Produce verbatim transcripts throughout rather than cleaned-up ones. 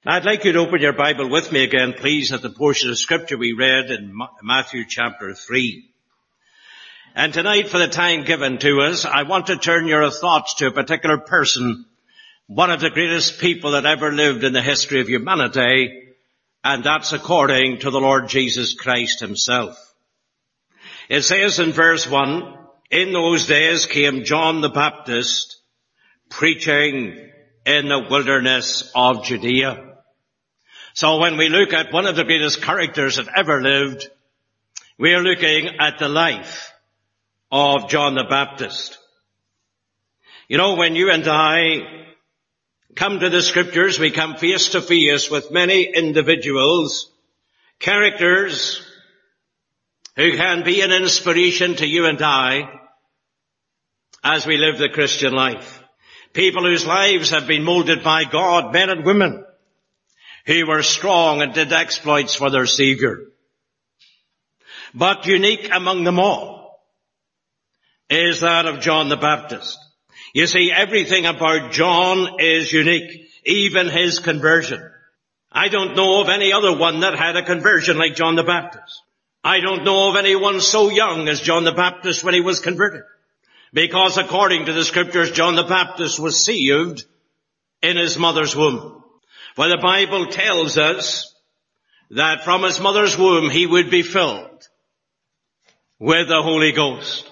I'd like you to open your Bible with me again, please, at the portion of Scripture we read in Matthew chapter three. And tonight, for the time given to us, I want to turn your thoughts to a particular person, one of the greatest people that ever lived in the history of humanity, and that's according to the Lord Jesus Christ himself. It says in verse one, "In those days came John the Baptist, preaching in the wilderness of Judea." So when we look at one of the greatest characters that ever lived, we are looking at the life of John the Baptist. You know, when you and I come to the Scriptures, we come face to face with many individuals, characters who can be an inspiration to you and I as we live the Christian life. People whose lives have been molded by God, men and women, who were strong and did exploits for their Savior. But unique among them all is that of John the Baptist. You see, everything about John is unique, even his conversion. I don't know of any other one that had a conversion like John the Baptist. I don't know of anyone so young as John the Baptist when he was converted. Because according to the Scriptures, John the Baptist was saved in his mother's womb. For the Bible tells us that from his mother's womb he would be filled with the Holy Ghost.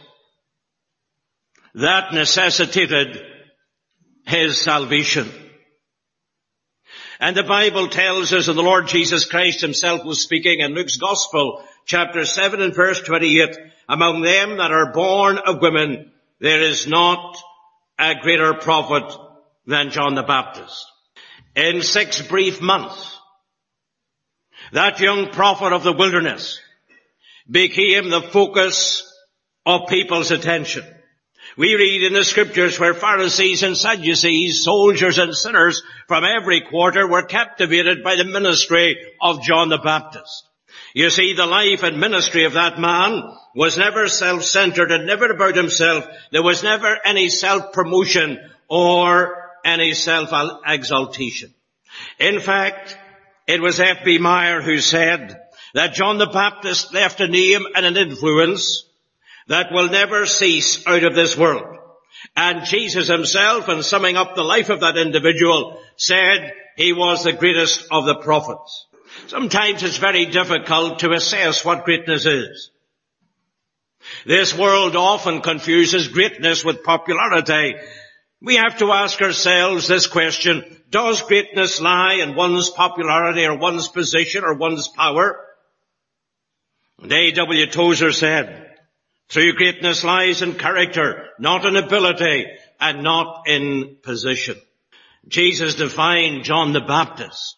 That necessitated his salvation. And the Bible tells us, and the Lord Jesus Christ himself was speaking in Luke's Gospel, chapter seven and verse twenty-eight, "Among them that are born of women, there is not a greater prophet than John the Baptist." In six brief months, that young prophet of the wilderness became the focus of people's attention. We read in the Scriptures where Pharisees and Sadducees, soldiers and sinners from every quarter were captivated by the ministry of John the Baptist. You see, the life and ministry of that man was never self-centered and never about himself. There was never any self-promotion or any self-exaltation. In fact, it was F B Meyer who said that John the Baptist left a name and an influence that will never cease out of this world. And Jesus himself, in summing up the life of that individual, said he was the greatest of the prophets. Sometimes it's very difficult to assess what greatness is. This world often confuses greatness with popularity. We have to ask ourselves this question: does greatness lie in one's popularity or one's position or one's power? And A W Tozer said, "True greatness lies in character, not in ability, and not in position." Jesus defined John the Baptist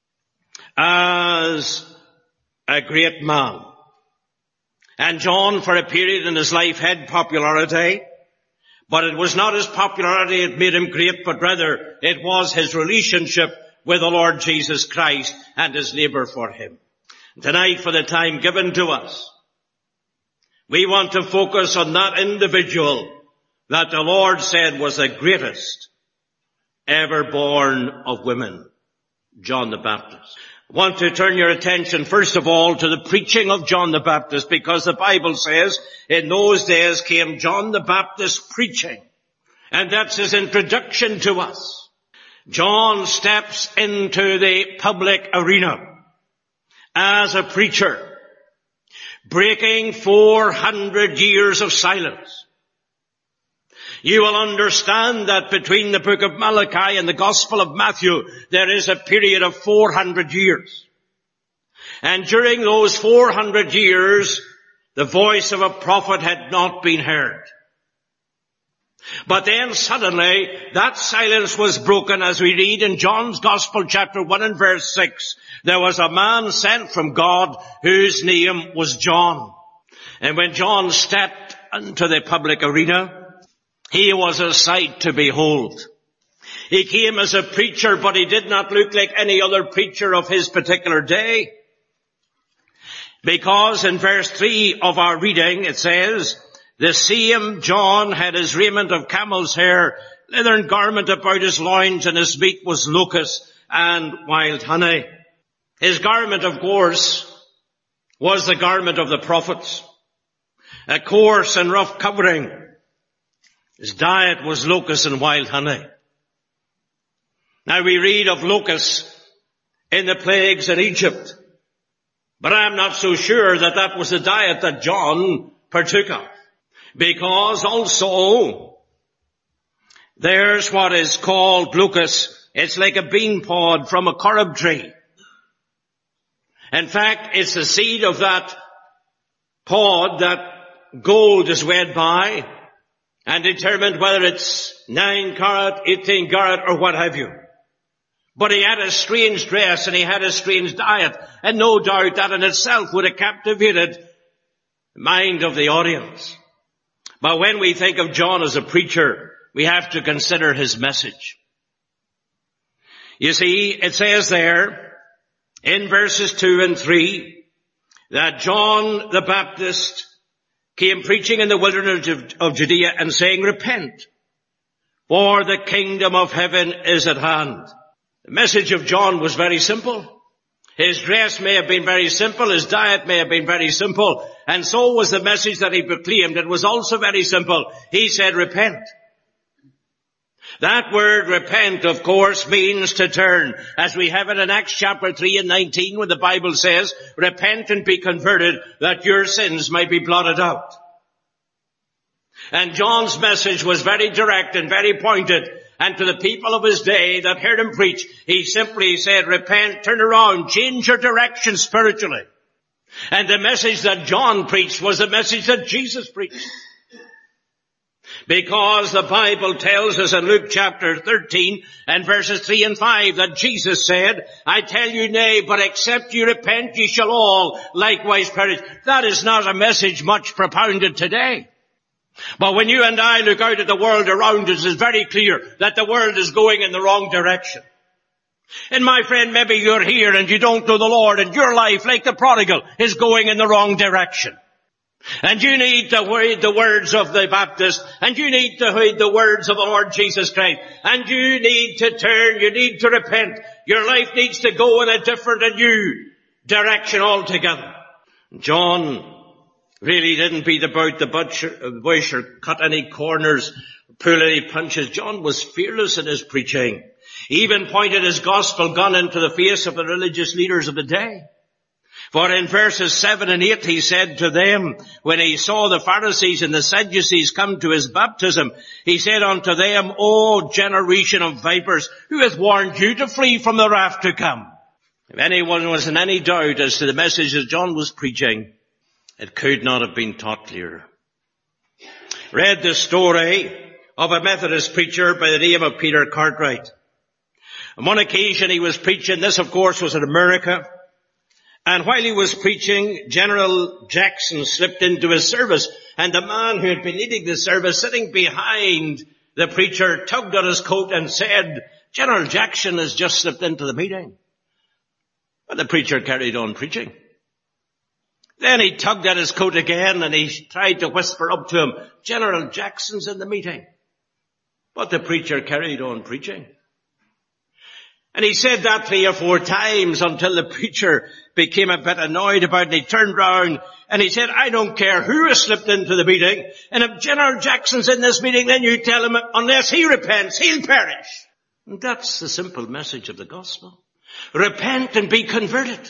as a great man. And John, for a period in his life, had popularity, but it was not his popularity that made him great, but rather it was his relationship with the Lord Jesus Christ and his labor for him. Tonight, for the time given to us, we want to focus on that individual that the Lord said was the greatest ever born of women, John the Baptist. I want to turn your attention first of all to the preaching of John the Baptist, because the Bible says, "In those days came John the Baptist preaching." And that's his introduction to us. John steps into the public arena as a preacher, breaking four hundred years of silence. You will understand that between the book of Malachi and the Gospel of Matthew, there is a period of four hundred years. And during those four hundred years, the voice of a prophet had not been heard. But then suddenly, that silence was broken as we read in John's Gospel, chapter one and verse six. There was a man sent from God whose name was John. And when John stepped into the public arena, he was a sight to behold. He came as a preacher, but he did not look like any other preacher of his particular day. Because in verse three of our reading it says, "The same John had his raiment of camel's hair, leathern garment about his loins, and his meat was locusts, and wild honey. His garment, of course, was the garment of the prophets, a coarse and rough covering. His diet was locusts and wild honey. Now we read of locusts in the plagues in Egypt, but I'm not so sure that that was the diet that John partook of, because also there's what is called locust. It's like a bean pod from a carob tree. In fact, it's the seed of that pod that gold is weighed by and determined whether it's nine carat, eighteen carat, or what have you. But he had a strange dress and he had a strange diet, and no doubt that in itself would have captivated the mind of the audience. But when we think of John as a preacher, we have to consider his message. You see, it says there in verses two and three that John the Baptist came preaching in the wilderness of, of Judea and saying, "Repent, for the kingdom of heaven is at hand." The message of John was very simple. His dress may have been very simple, his diet may have been very simple, and so was the message that he proclaimed. It was also very simple. He said, "Repent." That word repent, of course, means to turn, as we have it in Acts chapter three and nineteen, when the Bible says, "Repent and be converted, that your sins might be blotted out." And John's message was very direct and very pointed, and to the people of his day that heard him preach, he simply said, "Repent, turn around, change your direction spiritually." And the message that John preached was the message that Jesus preached. Because the Bible tells us in Luke chapter thirteen and verses three and five that Jesus said, "I tell you nay, but except you repent, ye shall all likewise perish." That is not a message much propounded today. But when you and I look out at the world around us, it's very clear that the world is going in the wrong direction. And my friend, maybe you're here and you don't know the Lord, and your life, like the prodigal, is going in the wrong direction. And you need to heed the words of the Baptist, and you need to heed the words of the Lord Jesus Christ, and you need to turn, you need to repent. Your life needs to go in a different and new direction altogether. John really didn't beat about the bush or cut any corners, pull any punches. John was fearless in his preaching. He even pointed his gospel gun into the face of the religious leaders of the day. For in verses seven and eight he said to them, when he saw the Pharisees and the Sadducees come to his baptism, he said unto them, "O generation of vipers, who hath warned you to flee from the wrath to come?" If anyone was in any doubt as to the message that John was preaching, it could not have been taught clearer. Read the story of a Methodist preacher by the name of Peter Cartwright. On one occasion he was preaching. This, of course, was in America. And while he was preaching, General Jackson slipped into his service, and the man who had been leading the service, sitting behind the preacher, tugged at his coat and said, "General Jackson has just slipped into the meeting." But the preacher carried on preaching. Then he tugged at his coat again, and he tried to whisper up to him, "General Jackson's in the meeting." But the preacher carried on preaching. And he said that three or four times until the preacher became a bit annoyed about it, and he turned round and he said, "I don't care who has slipped into the meeting, and if General Jackson's in this meeting, then you tell him unless he repents, he'll perish." And that's the simple message of the gospel. Repent and be converted,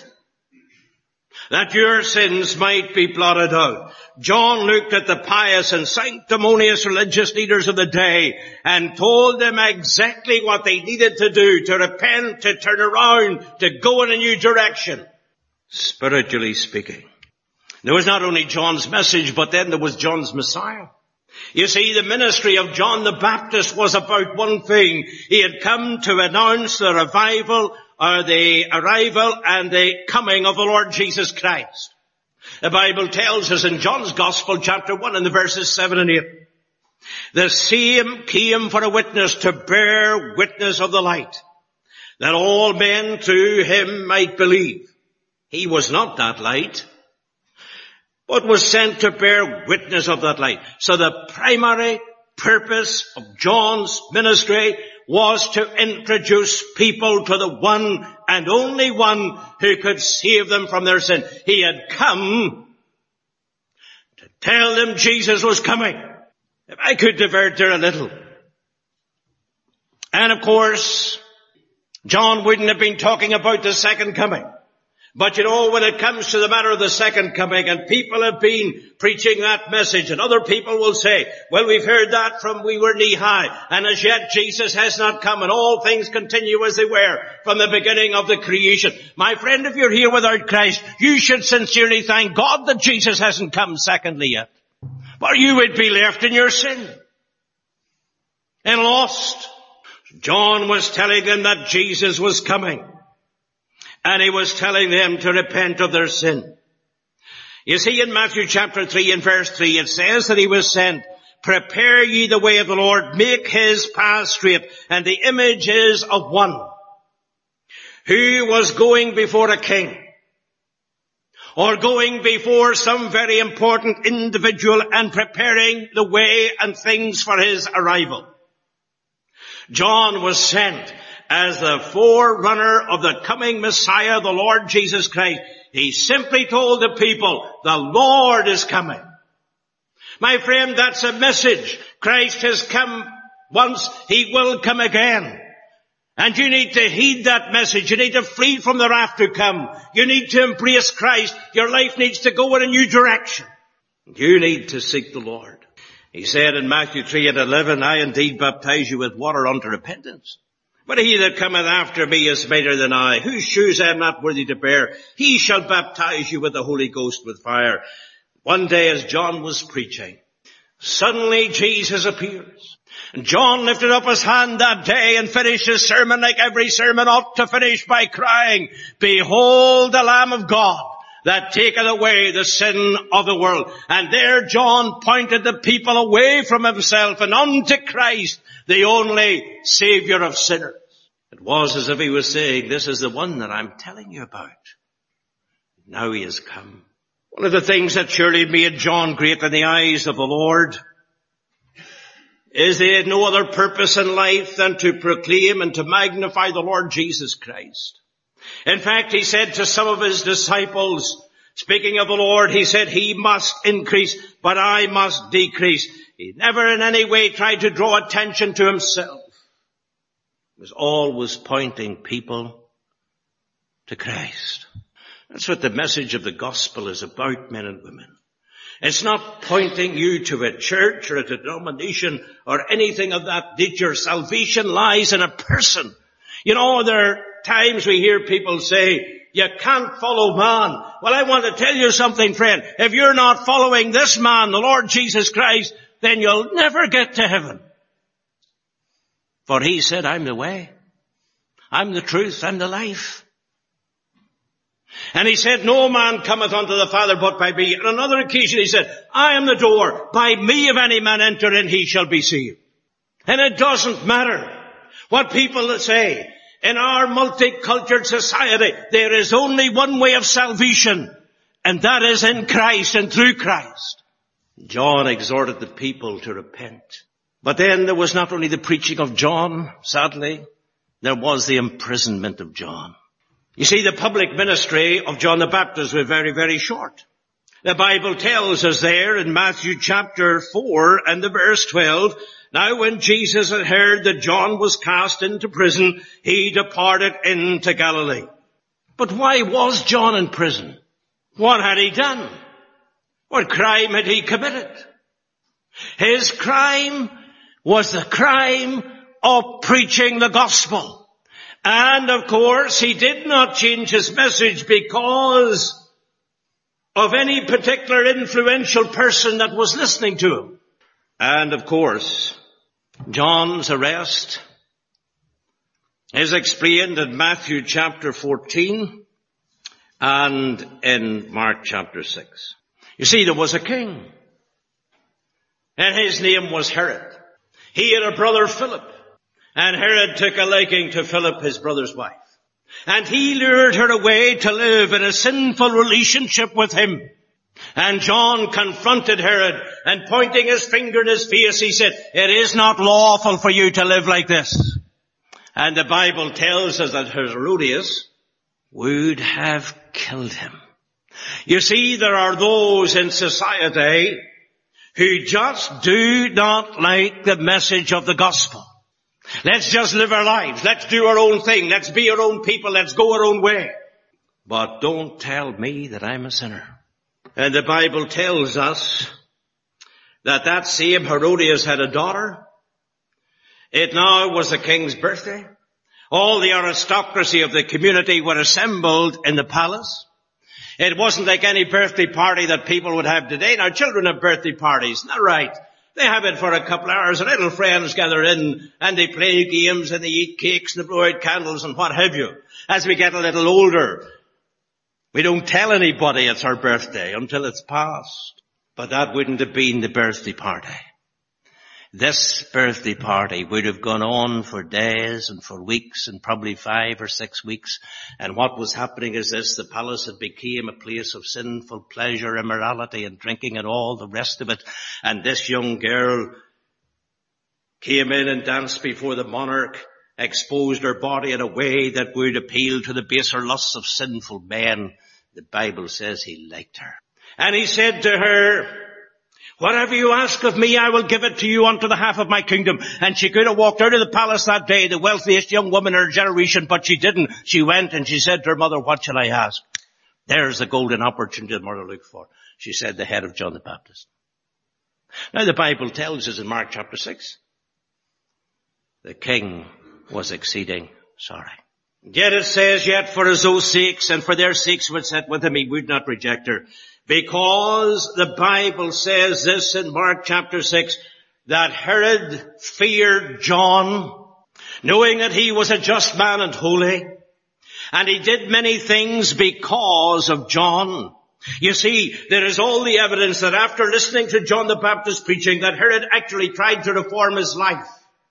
that your sins might be blotted out. John looked at the pious and sanctimonious religious leaders of the day and told them exactly what they needed to do, to repent, to turn around, to go in a new direction, spiritually speaking. There was not only John's message, but then there was John's Messiah. You see, the ministry of John the Baptist was about one thing. He had come to announce the revival, or the arrival and the coming of the Lord Jesus Christ. The Bible tells us in John's Gospel, chapter one, in the verses seven and eight, "The same came for a witness, to bear witness of the light, that all men through him might believe." He was not that light, but was sent to bear witness of that light. So the primary purpose of John's ministry was to introduce people to the one and only one who could save them from their sin. He had come to tell them Jesus was coming. If I could divert there a little. And of course, John wouldn't have been talking about the second coming. But you know, when it comes to the matter of the second coming, and people have been preaching that message, and other people will say, well, we've heard that from we were knee high, and as yet Jesus has not come, and all things continue as they were from the beginning of the creation. My friend, if you're here without Christ, you should sincerely thank God that Jesus hasn't come secondly yet. For you would be left in your sin and lost. John was telling them that Jesus was coming. And he was telling them to repent of their sin. You see, in Matthew chapter three and verse three, it says that he was sent, prepare ye the way of the Lord, make his path straight. And the image is of one who was going before a king, or going before some very important individual and preparing the way and things for his arrival. John was sent as the forerunner of the coming Messiah, the Lord Jesus Christ. He simply told the people, the Lord is coming. My friend, that's a message. Christ has come once, he will come again. And you need to heed that message. You need to flee from the wrath to come. You need to embrace Christ. Your life needs to go in a new direction. You need to seek the Lord. He said in Matthew three and eleven, I indeed baptize you with water unto repentance. But he that cometh after me is mightier than I, whose shoes I am not worthy to bear. He shall baptize you with the Holy Ghost with fire. One day as John was preaching, suddenly Jesus appears. And John lifted up his hand that day and finished his sermon like every sermon ought to finish, by crying, behold the Lamb of God that taketh away the sin of the world. And there John pointed the people away from himself and unto Christ, the only Savior of sinners. It was as if he was saying, this is the one that I'm telling you about. Now he has come. One of the things that surely made John great in the eyes of the Lord is he had no other purpose in life than to proclaim and to magnify the Lord Jesus Christ. In fact, he said to some of his disciples, speaking of the Lord, he said, he must increase, but I must decrease. He never in any way tried to draw attention to himself. He was always pointing people to Christ. That's what the message of the gospel is about, men and women. It's not pointing you to a church or a denomination or anything of that nature. Salvation lies in a person. You know, there are times we hear people say, you can't follow man. Well, I want to tell you something, friend. If you're not following this man, the Lord Jesus Christ, then you'll never get to heaven. For he said, I'm the way, I'm the truth, I'm the life. And he said, no man cometh unto the Father but by me. On another occasion he said, I am the door. By me if any man enter in, he shall be saved. And it doesn't matter what people say. In our multicultural society, there is only one way of salvation, and that is in Christ and through Christ. John exhorted the people to repent. But then there was not only the preaching of John, sadly, there was the imprisonment of John. You see, the public ministry of John the Baptist was very, very short. The Bible tells us there in Matthew chapter four and the verse twelve, now when Jesus had heard that John was cast into prison, he departed into Galilee. But why was John in prison? What had he done? What crime had he committed? His crime was the crime of preaching the gospel. And of course, he did not change his message because of any particular influential person that was listening to him. And of course, John's arrest is explained in Matthew chapter fourteen and in Mark chapter six. You see, there was a king, and his name was Herod. He had a brother Philip, and Herod took a liking to Philip, his brother's wife. And he lured her away to live in a sinful relationship with him. And John confronted Herod, and pointing his finger in his face, he said, it is not lawful for you to live like this. And the Bible tells us that Herodias would have killed him. You see, there are those in society who just do not like the message of the gospel. Let's just live our lives. Let's do our own thing. Let's be our own people. Let's go our own way. But don't tell me that I'm a sinner. And the Bible tells us that that same Herodias had a daughter. It now was the king's birthday. All the aristocracy of the community were assembled in the palace. It wasn't like any birthday party that people would have today. Now, children have birthday parties, not right. They have it for a couple of hours, and little friends gather in, and they play games, and they eat cakes, and they blow out candles, and what have you. As we get a little older, we don't tell anybody it's our birthday until it's past. But that wouldn't have been the birthday party. This birthday party would have gone on for days and for weeks and probably five or six weeks. And what was happening is this: the palace had become a place of sinful pleasure, immorality and drinking and all the rest of it. And this young girl came in and danced before the monarch, exposed her body in a way that would appeal to the baser lusts of sinful men. The Bible says he liked her. And he said to her, whatever you ask of me, I will give it to you unto the half of my kingdom. And she could have walked out of the palace that day, the wealthiest young woman in her generation, but she didn't. She went and she said to her mother, what shall I ask? There's the golden opportunity the mother looked for. She said, the head of John the Baptist. Now the Bible tells us in Mark chapter six, the king was exceeding sorry. Yet it says, yet for his own sakes and for their sakes which sat with him, he would not reject her. Because the Bible says this in Mark chapter six, that Herod feared John, knowing that he was a just man and holy. And he did many things because of John. You see, there is all the evidence that after listening to John the Baptist preaching, that Herod actually tried to reform his life.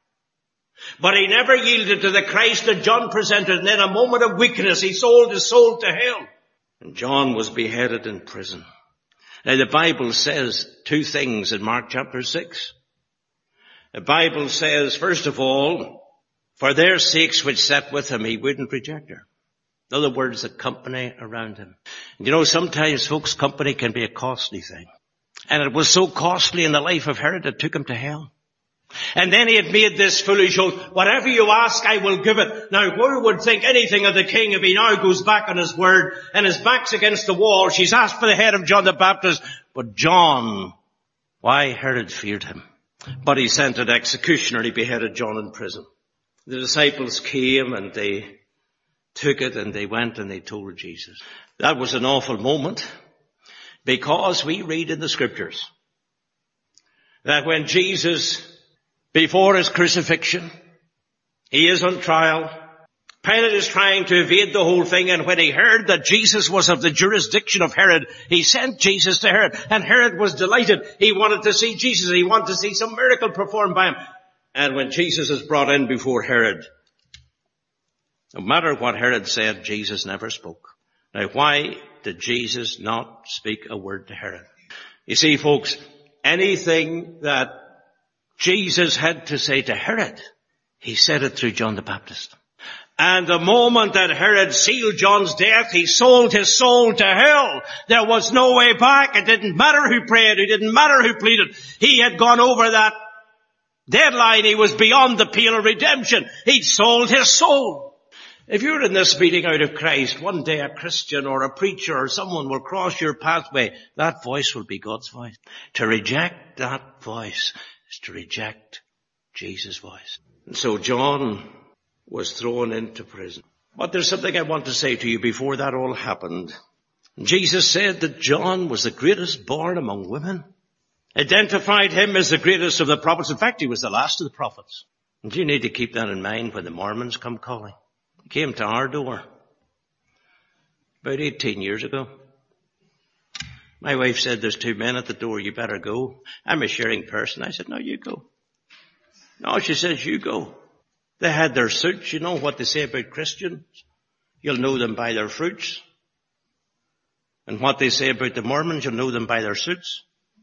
But he never yielded to the Christ that John presented, and in a moment of weakness he sold his soul to hell. And John was beheaded in prison. Now the Bible says two things in Mark chapter six. The Bible says, first of all, for their sakes which sat with him, he wouldn't reject her. In other words, the company around him. You know, sometimes, folks, company can be a costly thing. And it was so costly in the life of Herod, it took him to hell. And then he had made this foolish oath, whatever you ask, I will give it. Now, who would think anything of the king if he now goes back on his word and his back's against the wall? She's asked for the head of John the Baptist. But John, why Herod feared him. But he sent an executioner, he beheaded John in prison. The disciples came and they took it and they went and they told Jesus. That was an awful moment, because we read in the scriptures that when Jesus, before his crucifixion, he is on trial. Pilate is trying to evade the whole thing, and when he heard that Jesus was of the jurisdiction of Herod, he sent Jesus to Herod, and Herod was delighted. He wanted to see Jesus. He wanted to see some miracle performed by him. And when Jesus is brought in before Herod, no matter what Herod said, Jesus never spoke. Now, why did Jesus not speak a word to Herod? You see, folks, anything that Jesus had to say to Herod, he said it through John the Baptist. And the moment that Herod sealed John's death, he sold his soul to hell. There was no way back. It didn't matter who prayed. It didn't matter who pleaded. He had gone over that deadline. He was beyond the pale of redemption. He'd sold his soul. If you're in this meeting out of Christ, one day a Christian or a preacher or someone will cross your pathway. That voice will be God's voice. To reject that voice is to reject Jesus' voice. And so John was thrown into prison. But there's something I want to say to you before that all happened. Jesus said that John was the greatest born among women. Identified him as the greatest of the prophets. In fact, he was the last of the prophets. And you need to keep that in mind when the Mormons come calling. He came to our door about eighteen years ago. My wife said, there's two men at the door, you better go. I'm a sharing person. I said, no, you go. No, she says, you go. They had their suits. You know what they say about Christians. You'll know them by their fruits. And what they say about the Mormons, you'll know them by their suits.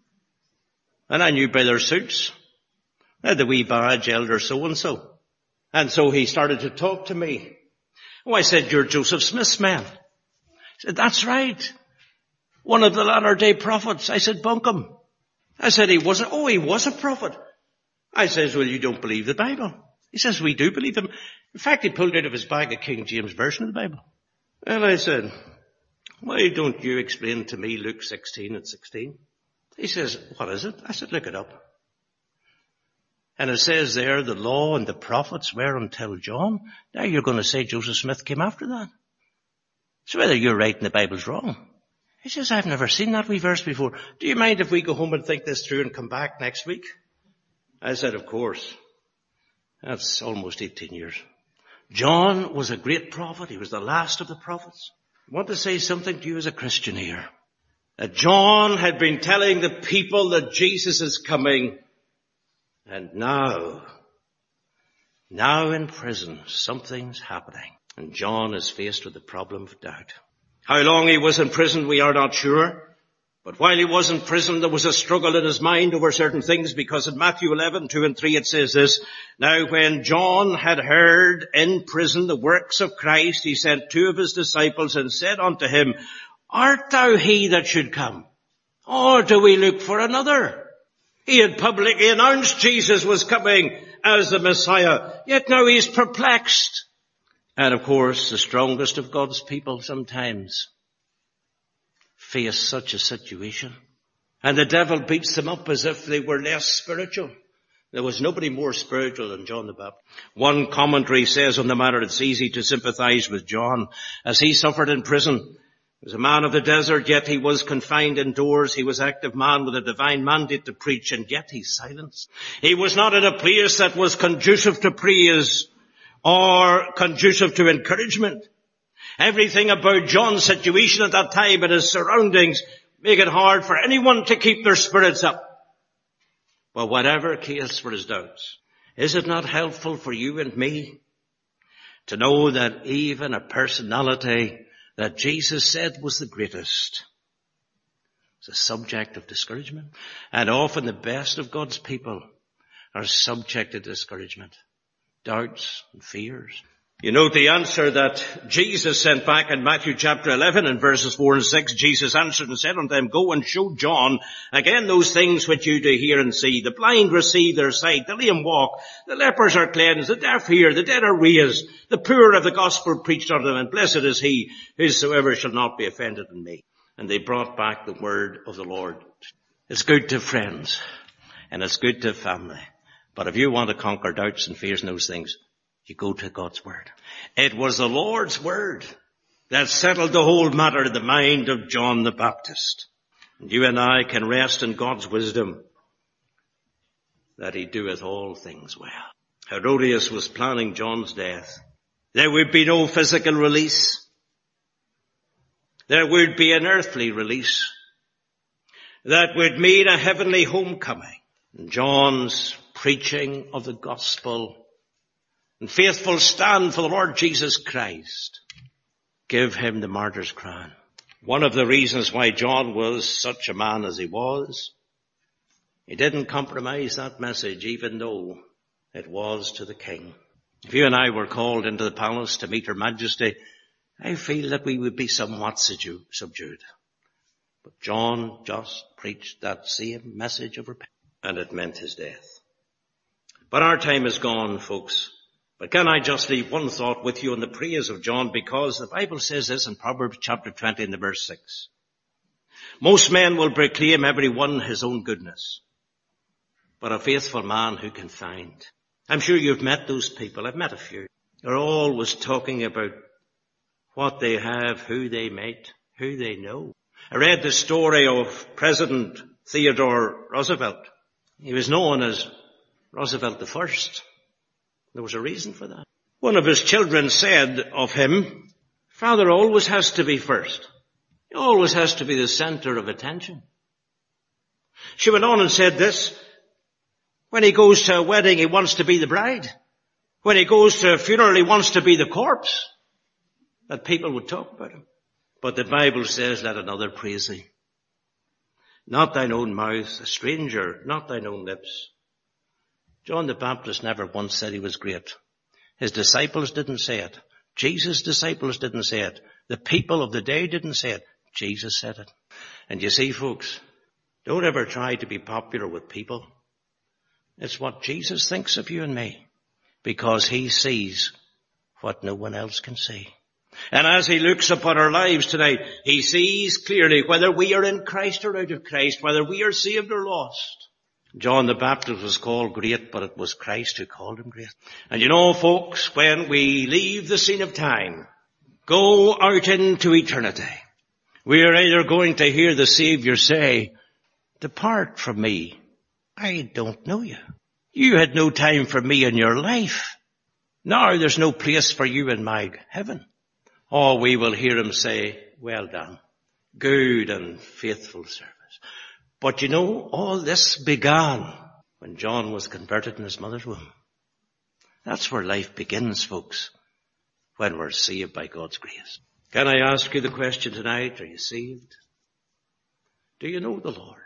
And I knew by their suits. They had the wee badge, elder so-and-so. And so he started to talk to me. Oh, I said, you're Joseph Smith's man. He said, that's right. One of the latter day prophets. I said, bunkum. I said, he wasn't. Oh, he was a prophet. I says, well, you don't believe the Bible. He says, we do believe him. In fact, he pulled out of his bag a King James version of the Bible. And I said, why don't you explain to me Luke sixteen and sixteen? He says, what is it? I said, look it up. And it says there, the law and the prophets were until John. Now you're going to say Joseph Smith came after that. So whether you're right and the Bible's wrong. He says, I've never seen that wee verse before. Do you mind if we go home and think this through and come back next week? I said, of course. That's almost eighteen years. John was a great prophet. He was the last of the prophets. I want to say something to you as a Christian here. That John had been telling the people that Jesus is coming. And now, now in prison, something's happening. And John is faced with the problem of doubt. How long he was in prison, we are not sure. But while he was in prison, there was a struggle in his mind over certain things, because in Matthew eleven, two and three it says this, now when John had heard in prison the works of Christ, he sent two of his disciples and said unto him, art thou he that should come? Or do we look for another? He had publicly announced Jesus was coming as the Messiah, yet now he's perplexed. And of course, the strongest of God's people sometimes face such a situation. And the devil beats them up as if they were less spiritual. There was nobody more spiritual than John the Baptist. One commentary says on the matter, it's easy to sympathize with John as he suffered in prison. He was a man of the desert, yet he was confined indoors. He was an active man with a divine mandate to preach, and yet he's silenced. He was not in a place that was conducive to praise or conducive to encouragement. Everything about John's situation at that time and his surroundings make it hard for anyone to keep their spirits up. But whatever case for his doubts, is it not helpful for you and me to know that even a personality that Jesus said was the greatest is a subject of discouragement? And often the best of God's people are subject to discouragement, doubts and fears. You note the answer that Jesus sent back in Matthew chapter eleven and verses four and six. Jesus answered and said unto them, go and show John again those things which you do hear and see. The blind receive their sight, the lame walk, the lepers are cleansed, the deaf hear, the dead are raised, the poor of the gospel preached unto them, and blessed is he whosoever shall not be offended in me. And they brought back the word of the Lord. It's good to have friends, and it's good to have family. But if you want to conquer doubts and fears and those things, you go to God's word. It was the Lord's word that settled the whole matter in the mind of John the Baptist. And you and I can rest in God's wisdom that he doeth all things well. Herodias was planning John's death. There would be no physical release. There would be an earthly release that would mean a heavenly homecoming. And John's preaching of the gospel and faithful stand for the Lord Jesus Christ give him the martyr's crown. One of the reasons why John was such a man as he was, he didn't compromise that message even though it was to the king. If you and I were called into the palace to meet Her Majesty, I feel that we would be somewhat subdued. But John just preached that same message of repentance, and it meant his death. But our time is gone, folks. But can I just leave one thought with you on the praise of John, because the Bible says this in Proverbs chapter twenty and the verse six. Most men will proclaim every one his own goodness, but a faithful man who can find. I'm sure you've met those people. I've met a few. They're always talking about what they have, who they met, who they know. I read the story of President Theodore Roosevelt. He was known as Roosevelt the First. There was a reason for that. One of his children said of him, Father always has to be first. He always has to be the center of attention. She went on and said this, when he goes to a wedding, he wants to be the bride. When he goes to a funeral, he wants to be the corpse, that people would talk about him. But the Bible says, let another praise thee. Not thine own mouth, a stranger, not thine own lips. John the Baptist never once said he was great. His disciples didn't say it. Jesus' disciples didn't say it. The people of the day didn't say it. Jesus said it. And you see, folks, don't ever try to be popular with people. It's what Jesus thinks of you and me, because he sees what no one else can see. And as he looks upon our lives tonight, he sees clearly whether we are in Christ or out of Christ, whether we are saved or lost. John the Baptist was called great, but it was Christ who called him great. And you know, folks, when we leave the scene of time, go out into eternity, we are either going to hear the Savior say, depart from me, I don't know you. You had no time for me in your life. Now there's no place for you in my heaven. Or we will hear him say, well done, good and faithful servant. But you know, all this began when John was converted in his mother's womb. That's where life begins, folks, when we're saved by God's grace. Can I ask you the question tonight, are you saved? Do you know the Lord?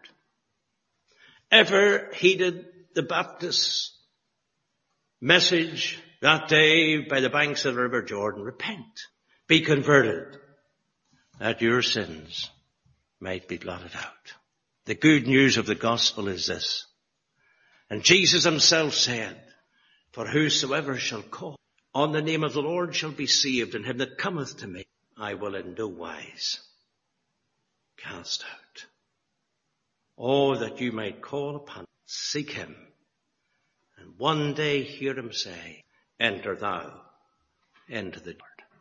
Ever heeded the Baptist's message that day by the banks of the River Jordan? Repent, be converted, that your sins might be blotted out. The good news of the gospel is this. And Jesus himself said, for whosoever shall call on the name of the Lord shall be saved, and him that cometh to me I will in no wise cast out. Oh, that you might call upon, seek him, and one day hear him say, enter thou into the door.